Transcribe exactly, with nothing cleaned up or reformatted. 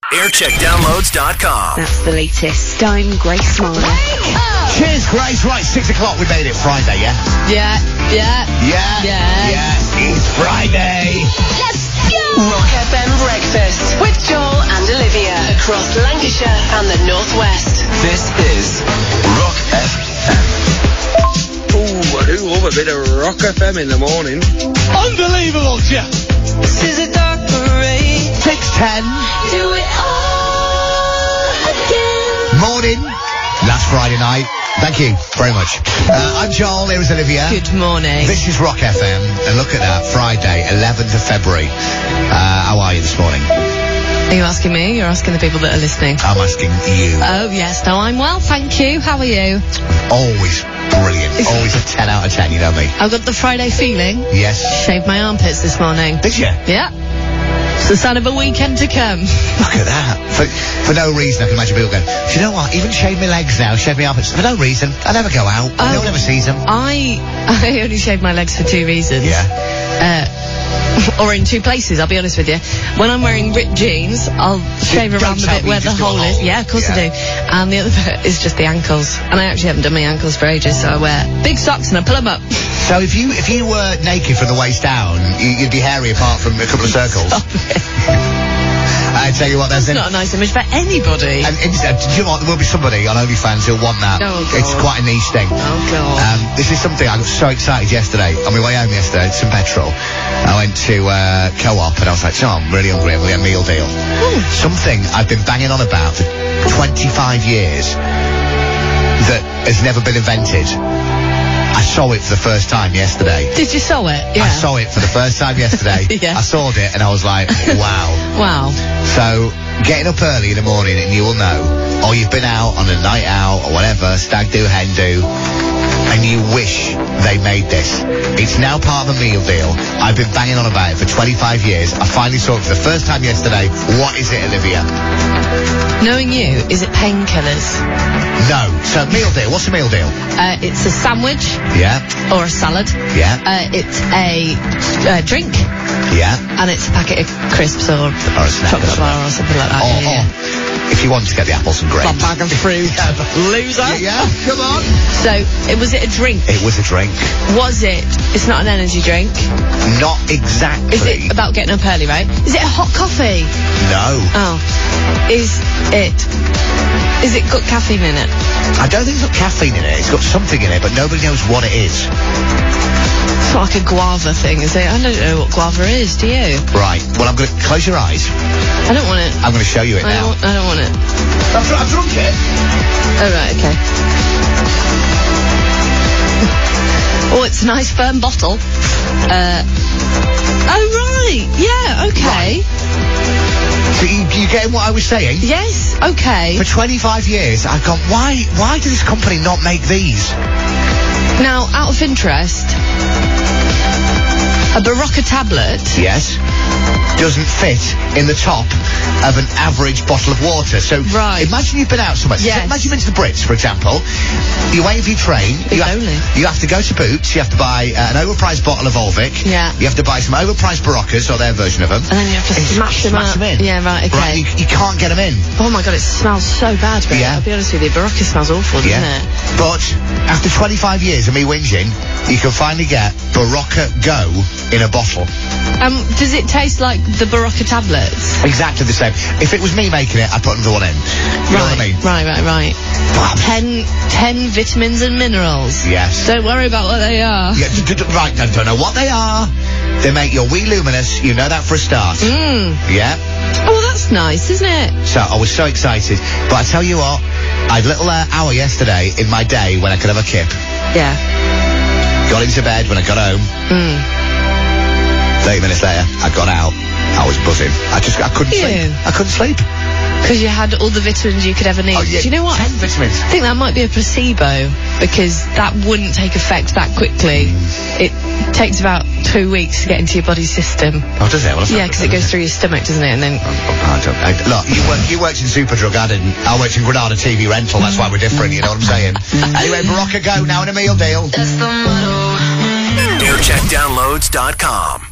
aircheck downloads dot com. That's the latest. I'm Grace Marner. Cheers, Grace. Right, six o'clock. We made it Friday, yeah? Yeah, yeah. Yeah. Yeah. Yeah. It's Friday. Let's go! Rock F M Breakfast with Joel and Olivia across Lancashire and the Northwest. This is Rock F M. Ooh, I do love a bit of Rock F M in the morning. Unbelievable, Jeff. This is a dark parade. six ten. Do it all again. Morning. Last Friday night. Thank you very much. Uh, I'm Joel. Here is Olivia. Good morning. This is Rock F M. And look at that. Friday, eleventh of February. Uh, how are you this morning? Are you asking me? You're asking the people that are listening. I'm asking you. Oh, yes. No, I'm well, thank you. How are you? Always brilliant. Always a ten out of ten, you know me. I've got the Friday feeling. Yes. Shaved my armpits this morning. Did you? Yeah. It's the sign of a weekend to come. Look at that. For, for no reason, I can imagine people going, do you know what? Even shave my legs now, shave my armpits. For no reason. I never go out. Oh. No one ever sees them. I I only shave my legs for two reasons. Yeah. Uh, or in two places, I'll be honest with you. When I'm wearing ripped jeans, I'll shave Don't around the tell bit me where you the just do a hole is. hole. Yeah, of course Yeah. I do. And the other bit is just the ankles. And I actually haven't done my ankles for ages, so I wear big socks and I pull them up. So if you if you were naked from the waist down, you, you'd be hairy apart from a couple of circles. I tell you what, there's It's an, not a nice image for anybody. and it's, uh, do you know what? There will be somebody on OnlyFans who'll want that. Oh, God. It's quite a niche thing. Oh, God. Um, this is something I got so excited yesterday. On my way home yesterday, some petrol. I went to uh, Co-op and I was like, oh, I'm really hungry. I'm going to get a meal deal. Something I've been banging on about for twenty-five years that has never been invented. I saw it for the first time yesterday. Did you sew it? Yeah. I saw it for the first time yesterday. Yeah. I saw it and I was like, wow. Wow. So, getting up early in the morning and you will know, or you've been out on a night out or whatever, stag do, hen do, and you wish they made this. It's now part of a meal deal. I've been banging on about it for twenty-five years. I finally saw it for the first time yesterday. What is it, Olivia? Knowing you, is it painkillers? No. So, meal deal. What's a meal deal? Uh, it's a sandwich Yeah. or a salad. Yeah. Uh, it's a uh, drink. Yeah. And it's a packet of crisps or, Or a snack or chocolate something. bar or something like that. Or, yeah, yeah. or, if you want to get the apples and grapes. A bag of fruit. Loser. Yeah, come on. So, it was it a drink? It was a drink. Was it? It's not an energy drink. Not exactly. Is it about getting up early, right? Is it a hot coffee? No. Oh. Is it... Is it got caffeine in it? I don't think it's got caffeine in it. It's got something in it, but nobody knows what it is. It's not like a guava thing, is it? I don't know what guava is, do you? Right. Well, I'm going to close your eyes. I don't want it. I'm going to show you it I now. don't, I don't want it. I've, dr- I've drunk it. Oh, right, okay. Oh, it's a nice firm bottle. Uh, oh, right. Yeah, okay. So you, you getting what I was saying? Yes, okay. For twenty-five years, I've gone, why, why does this company not make these? Now, out of interest, a Barocca tablet... Yes. Doesn't fit in the top of an average bottle of water. So Right. imagine you've been out somewhere. So Yes. imagine you've been to the Brits, for example. You're waiting for your train. If You have, only. you have to go to Boots. You have to buy uh, an overpriced bottle of Volvic. Yeah. You have to buy some overpriced Baroccas, or their version of them. And then you have to And you smash them smash up. them in. Yeah, right, okay. Right, you, you can't get them in. Oh, my God, it smells so bad, but Yeah. I'll be honest with you, Barocca smells awful, doesn't Yeah. it? But after twenty-five years of me whinging, you can finally get Barocca Go in a bottle. Um, does it taste like the Barocca tablets? Exactly the same. If it was me making it, I'd put another one in. You know right, what I mean? right, right, right. But- Ten, ten vitamins and minerals. Yes. Don't worry about what they are. Yeah, d- d- d- right, don't, don't know what they are. They make your wee luminous, you know that for a start. Mm. Yeah? Oh, well, that's nice, isn't it? So I was so excited. But I tell you what, I had a little uh, hour yesterday in my day when I could have a kip. Yeah. Got into bed when I got home. Mm. thirty minutes later, I got out. I was buzzing. I just, I couldn't Ew. sleep. I couldn't sleep. Because you had all the vitamins you could ever need. Oh, yeah. Do you know what? Ten vitamins. I think that might be a placebo, because that wouldn't take effect that quickly. It takes about two weeks to get into your body system. Oh, does it? Well, that's Yeah, not because good, it goes is through your stomach, doesn't it? And then... I don't, I, look, you, work, you worked in Superdrug, I didn't. I worked in Granada T V Rental, that's why we're different, you know what I'm saying? Anyway, Barocca Go, now in a meal deal. That's the motto. aircheck downloads dot com.